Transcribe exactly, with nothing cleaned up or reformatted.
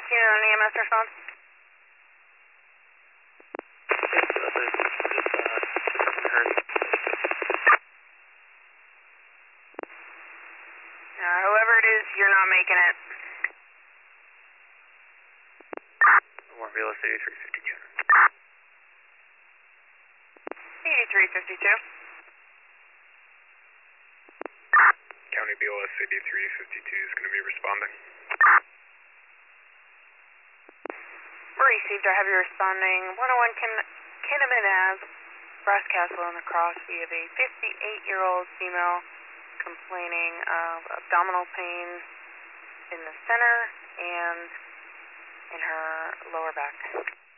Can an E M S respond? Uh, whoever it is, you're not making it. One B L S eighty-three fifty-two. eighty-three fifty-two. County B L S eighty-three fifty-two is going to be responding. Received, I have you responding. one oh one Kin Kinnaman Ave, Brass Castle on the cross. We have a fifty-eight-year-old female complaining of abdominal pain in the center and in her lower back.